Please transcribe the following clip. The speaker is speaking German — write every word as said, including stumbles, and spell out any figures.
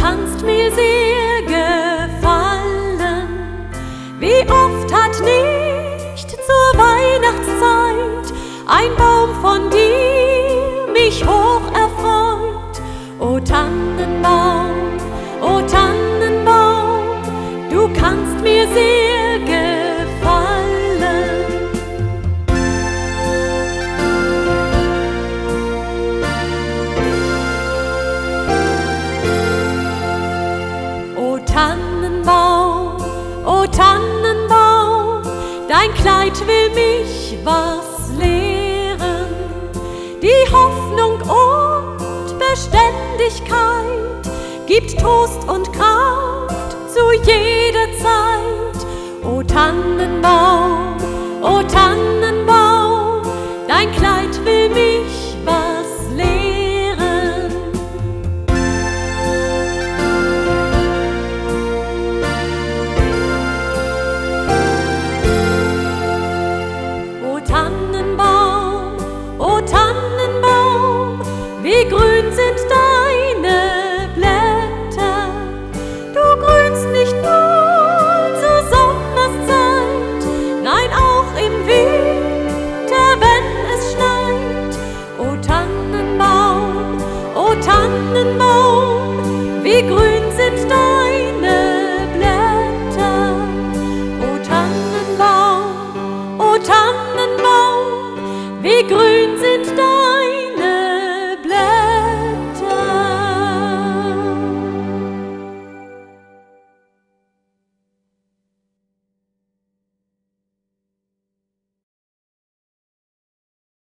kannst mir sehr gefallen. Wie oft hat nicht zur Weihnachtszeit ein Baum von dir mich hoch erfreut. O Tannenbaum, o Tannenbaum, du kannst mir sehr gefallen. O Tannenbaum, o Tannenbaum, dein Kleid will mich was lehren. Die Hoffnung und Beständigkeit gibt Trost und Kraft zu jeder Zeit. O Tannenbaum, o Tannenbaum, dein Kleid will mich was lehren. O Tannenbaum, o Tannenbaum, wie grün sind deine